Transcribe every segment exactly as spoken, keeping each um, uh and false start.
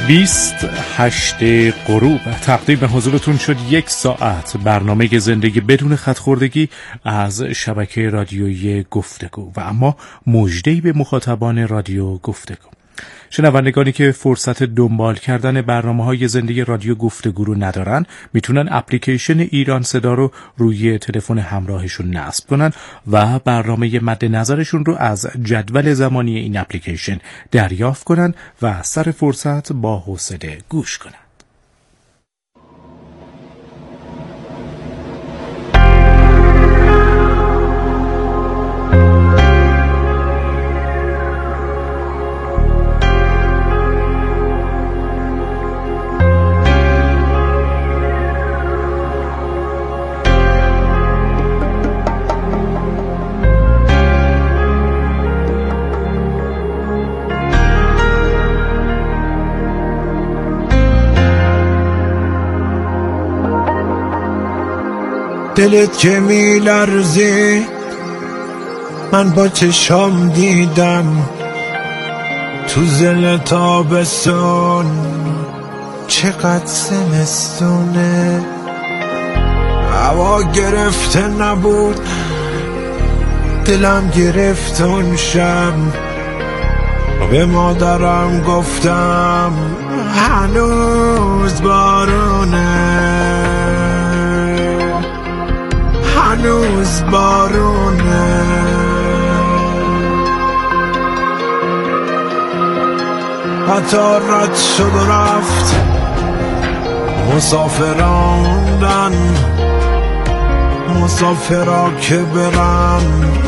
بیست هشت غروب تقدیم حضورتون شد یک ساعت برنامه زندگی بدون خط‌خوردگی از شبکه رادیویی گفتگو و اما مژده‌ای به مخاطبان رادیو گفتگو. شنوندگانی که فرصت دنبال کردن برنامه‌های زندگی رادیو گفتگو رو ندارن میتونن اپلیکیشن ایران صدا رو روی تلفن همراهشون نصب کنن و برنامه مد نظرشون رو از جدول زمانی این اپلیکیشن دریافت کنن و سر فرصت با حوصله گوش کنن. دلت که می لرزی من با چشام دیدم تو زل تابستون چقدر زمستونه، هوا گرفته نبود دلم گرفت اون شب، به مادرم گفتم هنوز بارونه هنوز بارونه. قطار رد شد و رفت مسافراندن، مسافرا که برن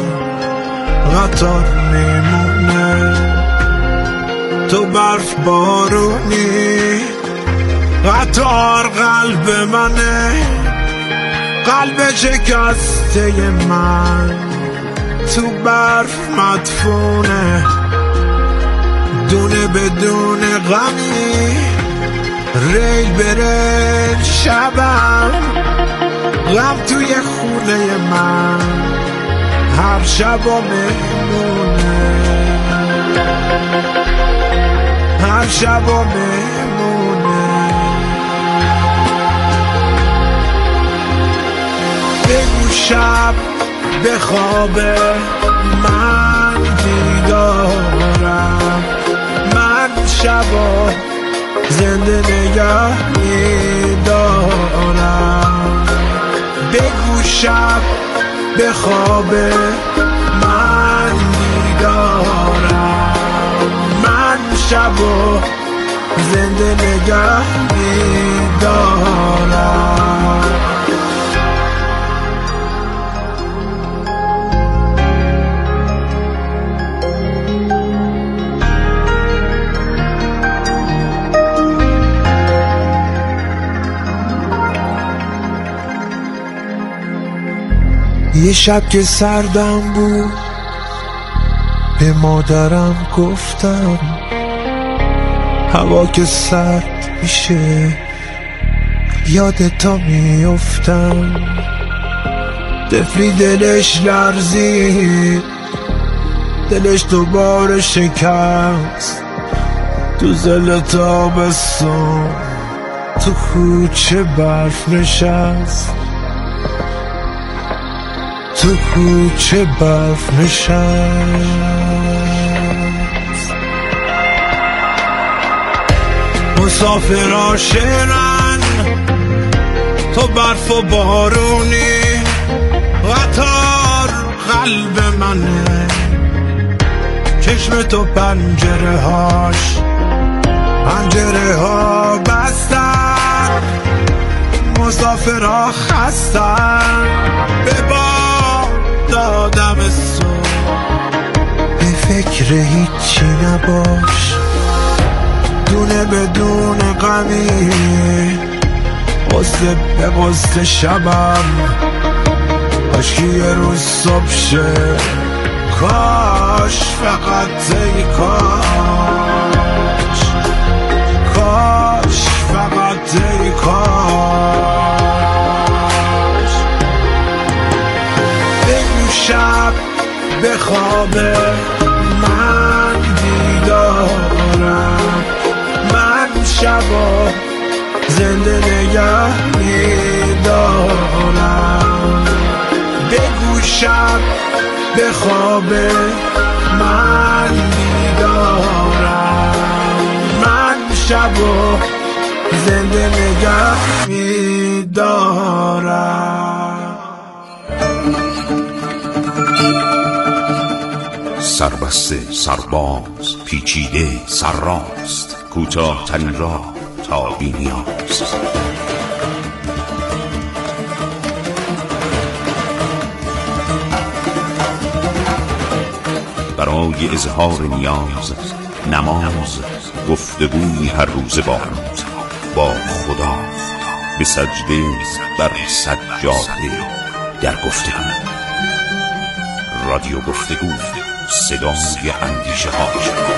قطار میمونه، تو برف بارونی قطار قلب منه، قلب شکسته من تو برف مدفونه، دونه بدون غمی ریل بره شبم، غم توی خونه من هر شب و مهمونه، هر شب و مهمونه. بگو شب به خواب من بیدارم، من شبا زنده نگه میدارم. بگو شب به خواب من بیدارم، من شبا زنده نگه میدارم. یه شب که سردم بود به مادرم گفتم هوا که سرد میشه یادتا میافتم، طفلی دلش لرزید دلش دوباره شکست تو زل تابستون تو کوچه برف نشست، تو کوچه برف نشست. مسافرها شیرن تو برف و بارونی قطار قلب منه، چشم تو پنجره هاش پنجره ها بستن، مسافرها خستن به باد دادم صبح، به فکر هیچی نباش دونه بدون غمی، قصه به قصه شبم کاش یه روز صبح شه، کاش فقط ای کاش، کاش فقط ای کاش. بگو شب به خواب من بیدارم، من شبا زنده نگه می‌دارم. بگو شب به خواب من بیدارم، من شبا زنده نگه می‌دارم. سربسته سرباز پیچیده سرراست، کوتاه ترین راه تا بی نیاز. برای اظهار نیاز نماز، گفتگوی هر روز با با خدا، به سجده بر سجاده در گفتگو. رادیو گفتگو، صدای اندیشه ها.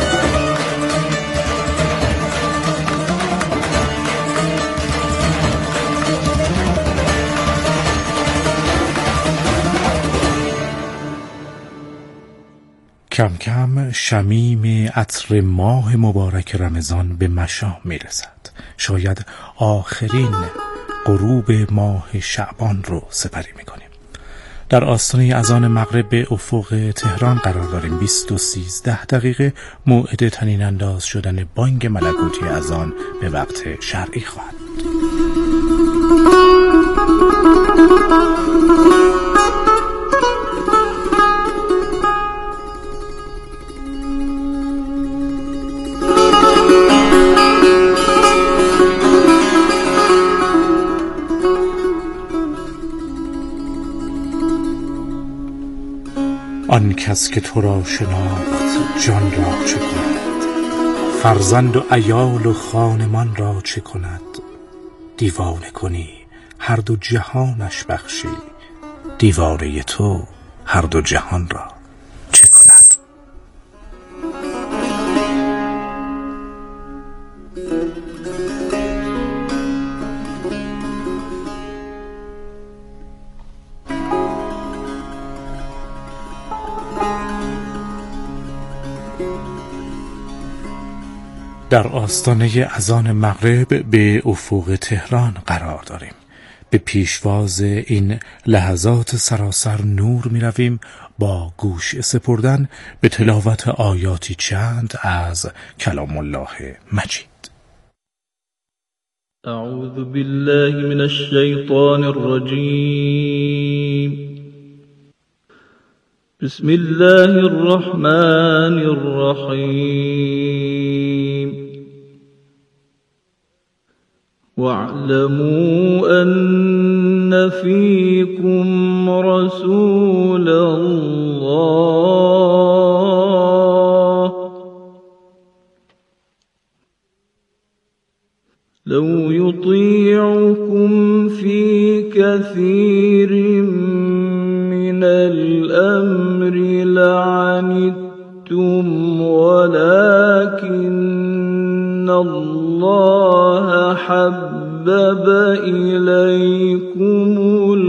کم کم شمیم عطر ماه مبارک رمضان به مشام میرسد. شاید آخرین غروب ماه شعبان رو سپری میکنیم. در آستانه اذان مغرب به افق تهران قرار داریم. بیست و سیزده دقیقه موعد طنین انداز شدن بانگ ملکوتی اذان به وقت شرعی خواهد بود. آن کس که تو را شناخت جان را چه کند، فرزند و عیال و خانمان را چه کند. دیوانه کنی هر دو جهانش بخشی، دیوانه تو هر دو جهان را چه کند. در آستانه اذان مغرب به افق تهران قرار داریم. به پیشواز این لحظات سراسر نور می رویم با گوش سپردن به تلاوت آیاتی چند از کلام الله مجید. اعوذ بالله من الشیطان الرجیم. بسم الله الرحمن الرحیم. واعلموا أن فيكم رسول الله لو يطيعكم في كثير من الأمر لعنتم ولكن الله حبب إليكم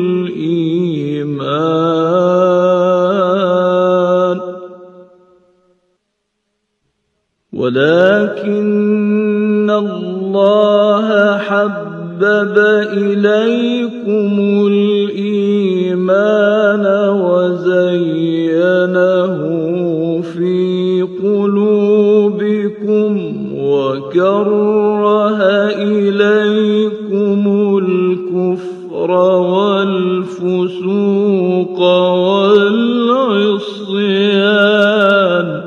الإيمان ولكن الله حبب إليكم الإيمان وزينه في قلوبكم وكره إليكم الكفر والفسوق والعصيان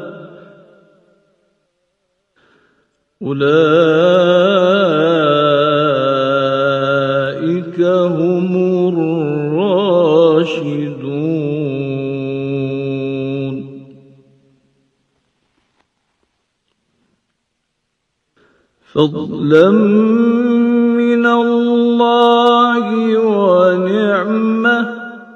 أولئك هم الراشدون. فضلا من الله ونعمة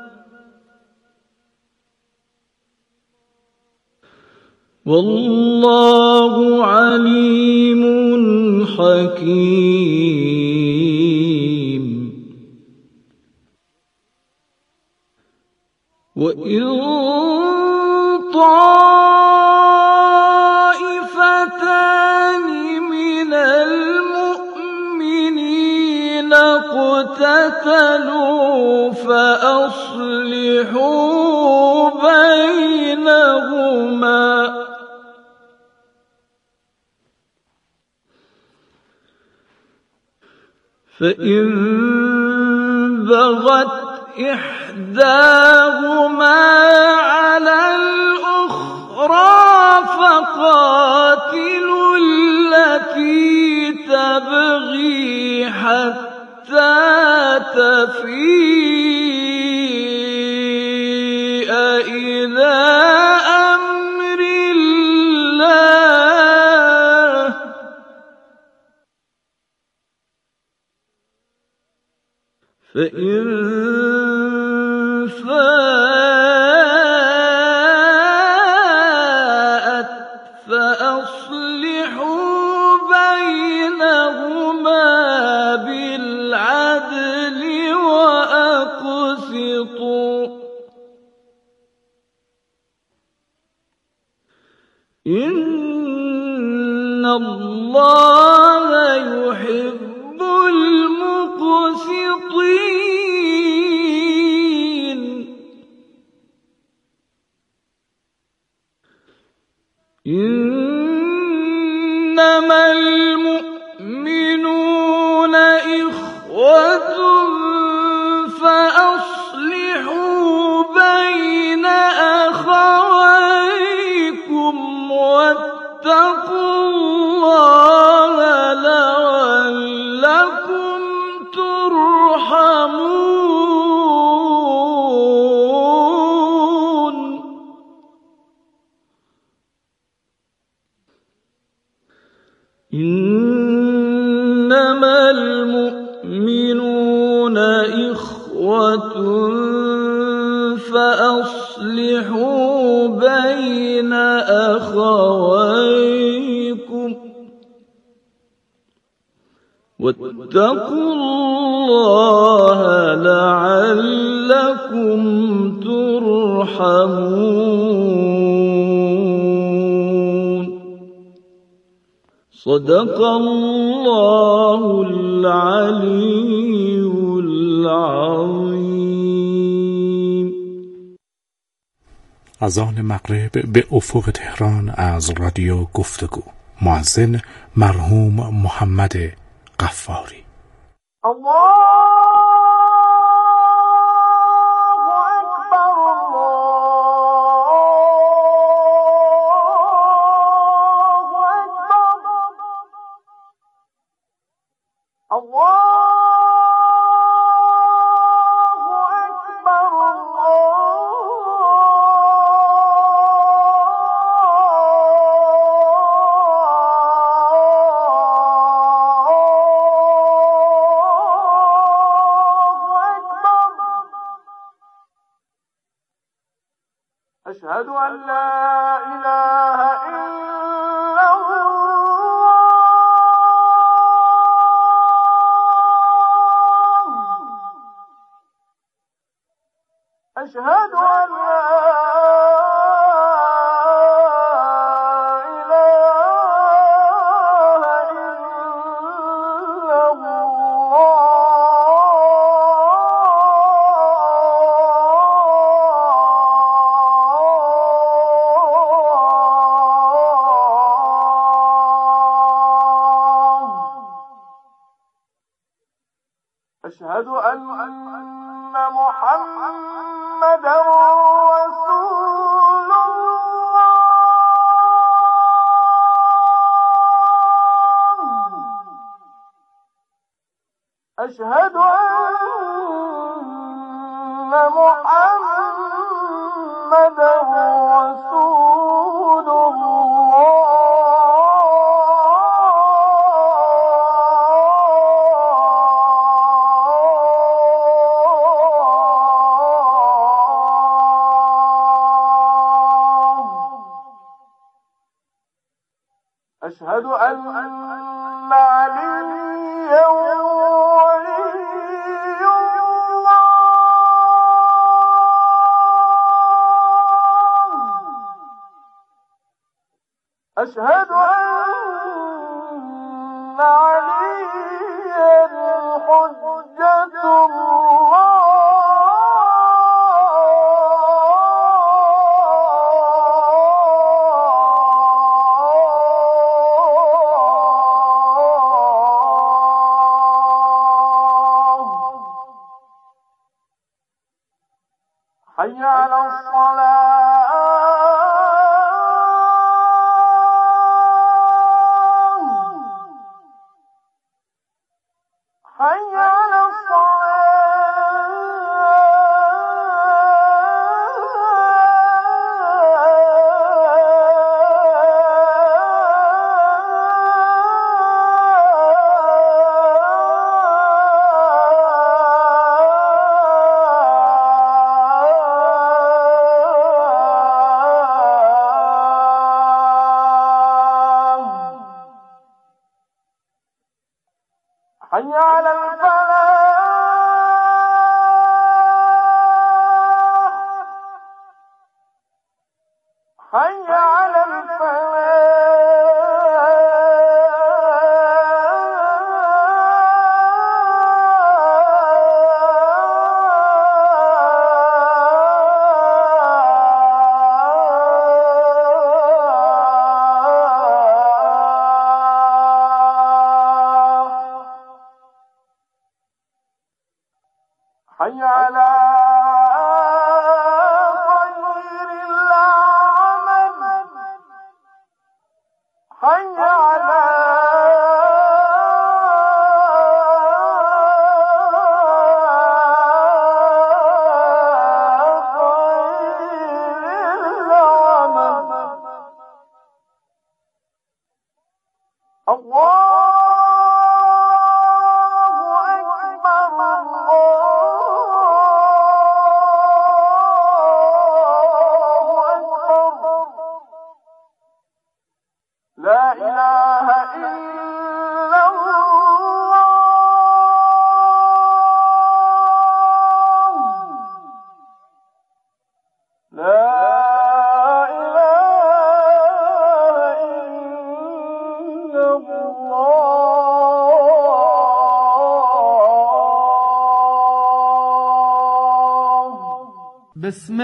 والله عليم حكيم. وإن طائفتان من المؤمنين فأصلحوا بينهما فإن بغت إحداهما على الأخرى فقاتلوا التي تبغي حتى تفيء إلى أمر الله فإن فاءت فأصلحوا بينهما بالعدل وأقسطوا إن الله يحب المقسطين إنما المؤمنون إخوة فأصلحوا بين أخويكم واتقوا الله لعلكم ترحمون إنما المؤمنون إخوة فأصلحوا بين أخويكم واتقوا الله لعلكم ترحمون صدق الله العلي العظیم. اذان مغرب به افق تهران از رادیو گفتگو. مؤذن مرحوم محمد غفاری. أشهد أن لا إله إلا الله أشهد أن لا أشهد أن محمدا رسول الله أشهد أن محمدا رسول الله أشهد أن عليا ولي الله أشهد أن عليا حجة الله حي على الصلاة حي على حي على الفلاح حي على حي على خير العمل حي على خير العمل الله لا إله إلا الله لا إله إلا الله بسم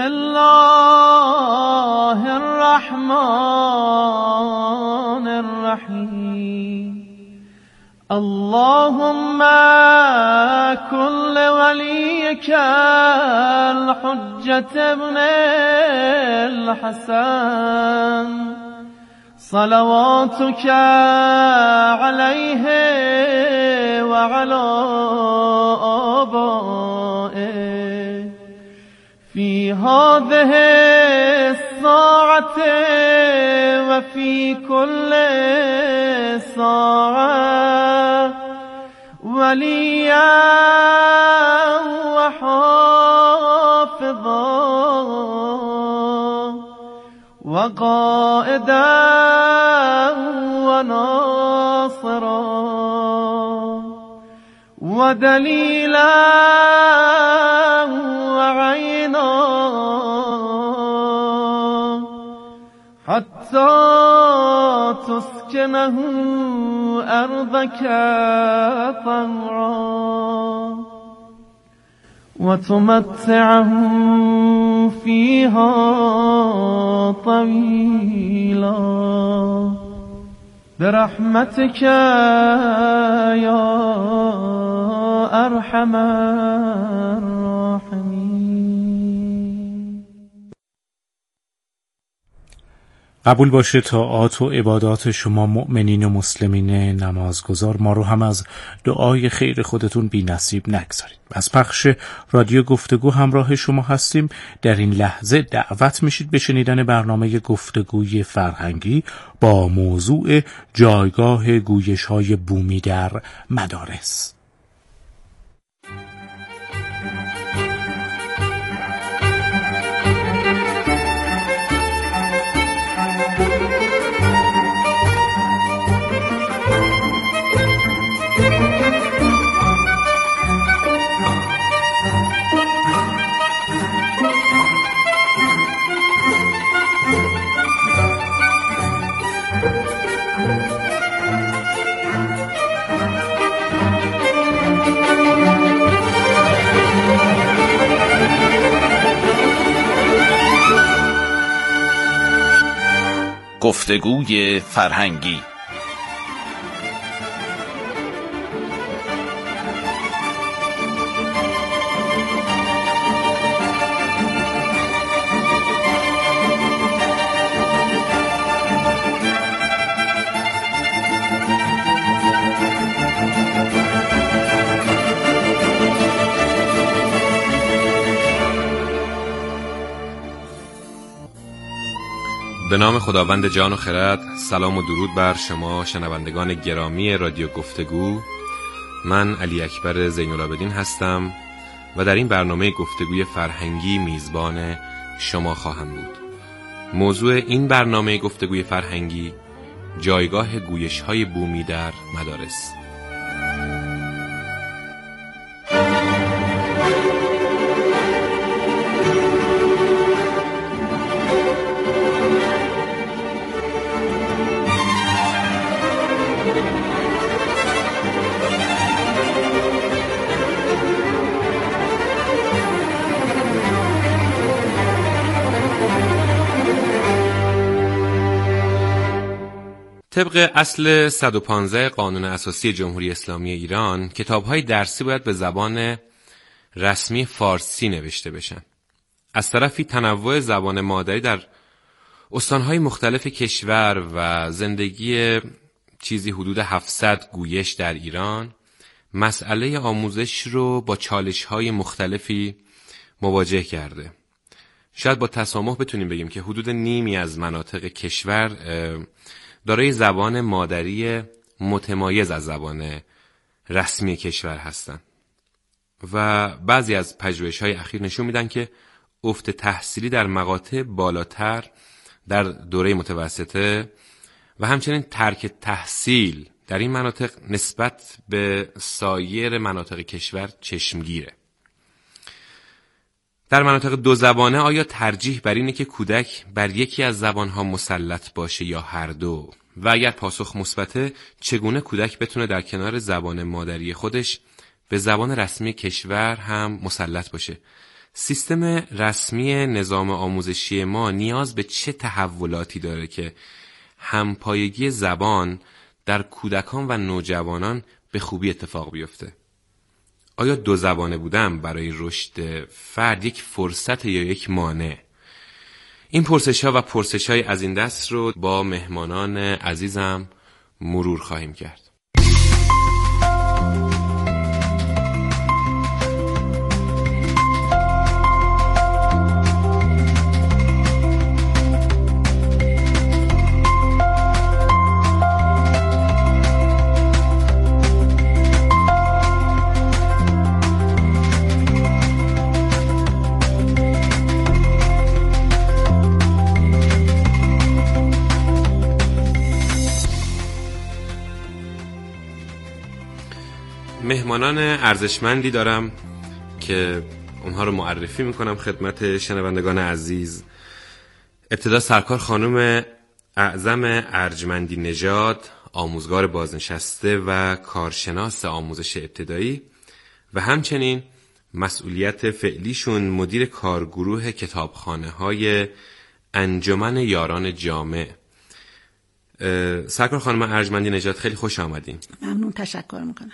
الله الرحمن الرحيم اللهم كن لوليك الحجة ابن الحسن صلواتك عليه وعلى آبائه في هذه الساعة وفي كل ساعة وليا وحافظا وقائدا وناصرا ودليلا وعينا حتى تسكنه أرضك طوعا وتمتعه فيها طويلا برحمتك يا أرحم الراحمين. قبول باشه طاعات و عبادات شما مؤمنین و مسلمین نمازگزار ما رو هم از دعای خیر خودتون بی نصیب نگذارید. از پخش رادیو گفتگو همراه شما هستیم. در این لحظه دعوت میشید به شنیدن برنامه گفتگوی فرهنگی با موضوع جایگاه گویش‌های بومی در مدارس. گفتگوی فرهنگی. به نام خداوند جان و خرد. سلام و درود بر شما شنوندگان گرامی رادیو گفتگو. من علی اکبر زین‌العابدین هستم و در این برنامه گفتگوی فرهنگی میزبان شما خواهم بود. موضوع این برنامه گفتگوی فرهنگی جایگاه گویش‌های بومی در مدارس. طبق اصل صد و پانزده قانون اساسی جمهوری اسلامی ایران، کتاب‌های درسی باید به زبان رسمی فارسی نوشته بشن. از طرفی تنوع زبان مادری در استان‌های مختلف کشور و زندگی چیزی حدود هفتصد گویش در ایران، مسئله آموزش رو با چالش‌های مختلفی مواجه کرده. شاید با تسامح بتونیم بگیم که حدود نیمی از مناطق کشور دارای زبان مادری متمایز از زبان رسمی کشور هستند و بعضی از پژوهش‌های اخیر نشون میدن که افت تحصیلی در مقاطع بالاتر در دوره متوسطه و همچنین ترک تحصیل در این مناطق نسبت به سایر مناطق کشور چشمگیره. در مناطق دو زبانه آیا ترجیح بر اینه که کودک بر یکی از زبانها مسلط باشه یا هر دو؟ و اگر پاسخ مثبته، چگونه کودک بتونه در کنار زبان مادری خودش به زبان رسمی کشور هم مسلط باشه؟ سیستم رسمی نظام آموزشی ما نیاز به چه تحولاتی داره که همپایگی زبان در کودکان و نوجوانان به خوبی اتفاق بیفته؟ آیا دو زبانه بودن برای رشد فرد یک فرصت یا یک مانع؟ این پرسش‌ها و پرسش‌های از این دست رو با مهمانان عزیزم مرور خواهیم کرد. مهمانان ارزشمندی دارم که اونها رو معرفی میکنم خدمت شنوندگان عزیز. ابتدا سرکار خانم اعظم ارجمندی نژاد، آموزگار بازنشسته و کارشناس آموزش ابتدایی و همچنین مسئولیت فعلیشون مدیر کارگروه کتابخانه های انجمن یاران جامع. سرکار خانم ارجمندی نژاد، خیلی خوش آمدین. ممنون، تشکر میکنم.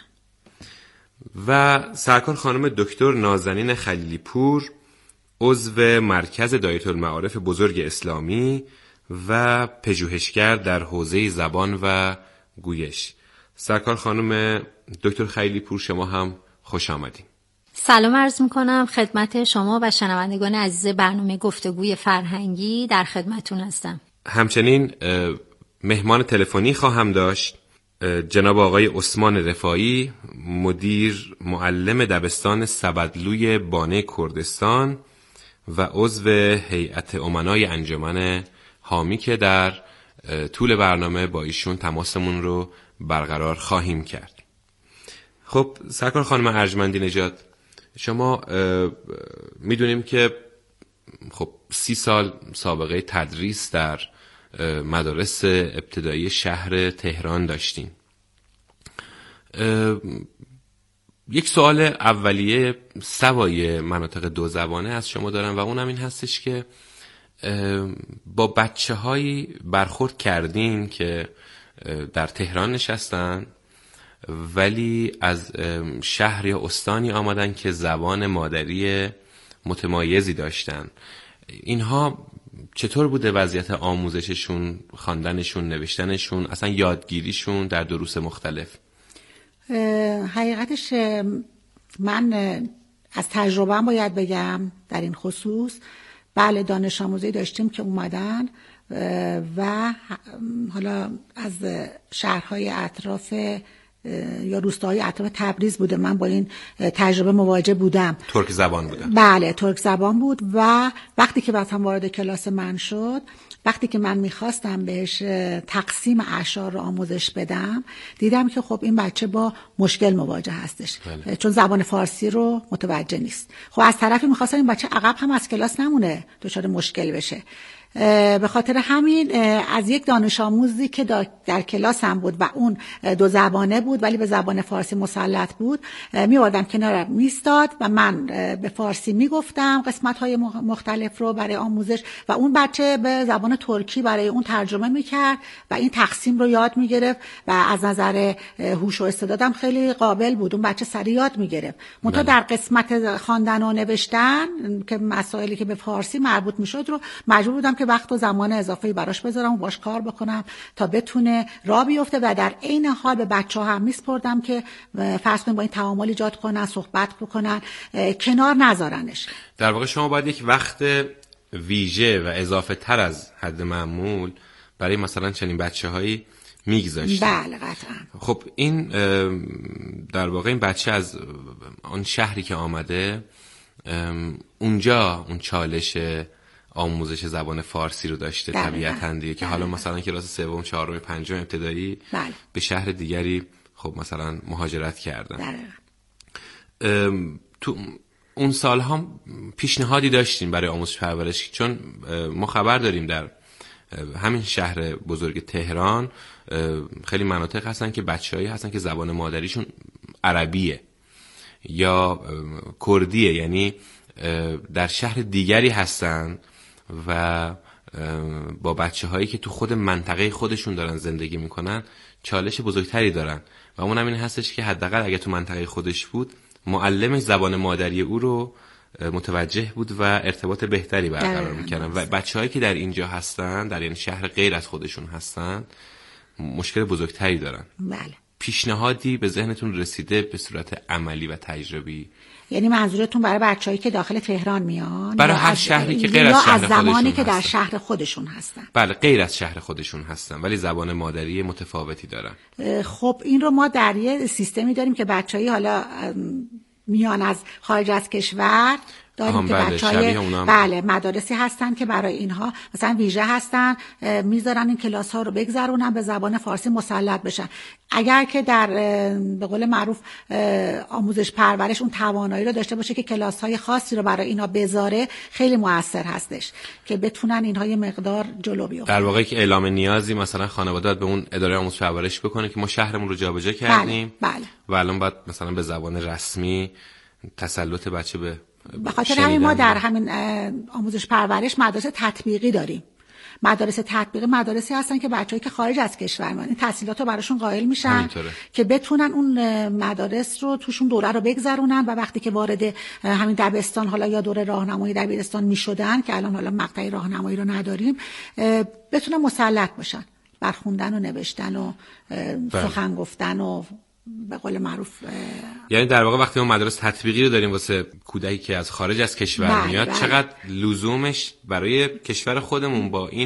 و سرکار خانم دکتر نازنین خلیلی پور، عضو مرکز دایره المعارف بزرگ اسلامی و پژوهشگر در حوزه زبان و گویش. سرکار خانم دکتر خلیلی پور، شما هم خوش آمدین. سلام عرض میکنم خدمت شما و شنوندگان عزیز برنامه گفتگوی فرهنگی. در خدمتون هستم. همچنین مهمان تلفنی خواهم داشت، جناب آقای عثمان رفاعی، مدیر معلم دبستان سبدلوی بانه کردستان و عضو هیئت امنای انجمن حامی که در طول برنامه با ایشون تماسمون رو برقرار خواهیم کرد. خب سرکار خانم ارجمندی نژاد، شما میدونیم که خب سی سال سابقه تدریس در مدارس ابتدایی شهر تهران داشتین. یک سوال اولیه سوای مناطق دو زبانه از شما دارم و اونم این هستش که با بچه هایی برخورد کردین که در تهران نشستن ولی از شهر یا استانی آمدن که زبان مادری متمایزی داشتن. اینها چطور بوده وضعیت آموزششون، خواندنشون، نوشتنشون، اصلا یادگیریشون در دروس مختلف؟ حقیقتش من از تجربه‌ام باید بگم در این خصوص، بله دانش آموزی داشتیم که اومدن و حالا از شهرهای اطراف یا روستاهای اطراف تبریز بوده. من با این تجربه مواجه بودم. ترک زبان بودن؟ بله ترک زبان بود و وقتی که مثلا وارد کلاس من شد، وقتی که من میخواستم بهش تقسیم اعشار رو آموزش بدم، دیدم که خب این بچه با مشکل مواجه هستش. بله. چون زبان فارسی رو متوجه نیست. خب از طرفی میخواستم این بچه عقب هم از کلاس نمونه، دچار مشکل بشه. به خاطر همین از یک دانش آموزی که در کلاس هم بود و اون دو زبانه بود ولی به زبان فارسی مسلط بود، میوردم کنارم میستاد و من به فارسی میگفتم قسمت‌های مختلف رو برای آموزش و اون بچه به زبان ترکی برای اون ترجمه میکرد و این تقسیم رو یاد میگرفت و از نظر هوش و استعدادم خیلی قابل بود. اون بچه سریع یاد میگرفت. منتها در قسمت خواندن و نوشتن که مسائلی که به فارسی مربوط میشد رو مجبور بودم که وقت و زمان اضافه‌ای براش بذارم و باش کار بکنم تا بتونه راه بیفته و در عین حال به بچه‌ها هم میسپردم که فرض کنید با این تعامل ایجاد کنن، صحبت بکنن، کنار نذارنش. در واقع شما باید یک وقت ویژه و اضافه تر از حد معمول برای مثلا چنین بچه‌هایی میگذاشتید. بله قطعا. خب این در واقع این بچه از اون شهری که آمده اونجا اون چالش آموزش زبان فارسی رو داشته طبیعتاً دیگه که حالا مثلا کلاس سوم، چهارم، پنجم ابتدایی بله. به شهر دیگری خب مثلا مهاجرت کردن. تو اون سالها پیشنهادی داشتیم برای آموزش پرورش، چون ما خبر داریم در همین شهر بزرگ تهران خیلی مناطق هستن که بچه‌هایی هستن که زبان مادریشون عربیه یا کردیه، یعنی در شهر دیگری هستن و با بچه هایی که تو خود منطقه خودشون دارن زندگی میکنن چالش بزرگتری دارن و اون هم این هستش که حداقل اگه تو منطقه خودش بود معلمش زبان مادری او رو متوجه بود و ارتباط بهتری برقرار میکنن و بچه هایی که در اینجا هستن، در این شهر غیر از خودشون هستن، مشکل بزرگتری دارن. بله. پیشنهادی به ذهنتون رسیده به صورت عملی و تجربی؟ یعنی منظورتون برای بچه‌هایی که داخل تهران میان؟ برای هر شهری که غیر از شهر خودشون هستن؟ یا از زمانی که در شهر خودشون هستن؟ بله غیر از شهر خودشون هستن ولی زبان مادری متفاوتی دارن. خب این رو ما در یه سیستمی داریم که بچه‌ای حالا میان از خارج از کشور داریم که بله، بچهای بله مدارسی هستن که برای اینها مثلا ویژه هستن، میذارن این کلاس ها رو بگذرونن به زبان فارسی مسلط بشن. اگر که در به قول معروف آموزش پرورش اون توانایی رو داشته باشه که کلاس های خاصی رو برای اینا بذاره، خیلی موثر هستش که بتونن اینها یه مقدار جلو بیافتن. در واقع که اعلام نیازی مثلا خانواده به اون اداره آموزش پرورش بکنه که ما شهرمون رو جابجا کردیم بله. بله. و الان باید مثلا به زبان رسمی تسلط بچه به به خاطر همین ما در همین آموزش پرورش مدارس تطبیقی داریم. مدارس تطبیقی مدارسی هستن که بچه‌ای که خارج از کشور میان این تحصیلات رو براشون قائل میشن همینطوره. که بتونن اون مدارس رو توشون دوره رو بگذرونن و وقتی که وارد همین دبستان حالا یا دوره راهنمایی دبیرستان میشدن که الان حالا مقطع راهنمایی رو نداریم، بتونن مسلط بشن بر خوندن و نوشتن و سخن گفتن و به قول معروف. یعنی در واقع وقتی ما مدارس تطبیقی رو داریم واسه کودکی که از خارج از کشور بله میاد بله. چقدر لزومش برای کشور خودمون با این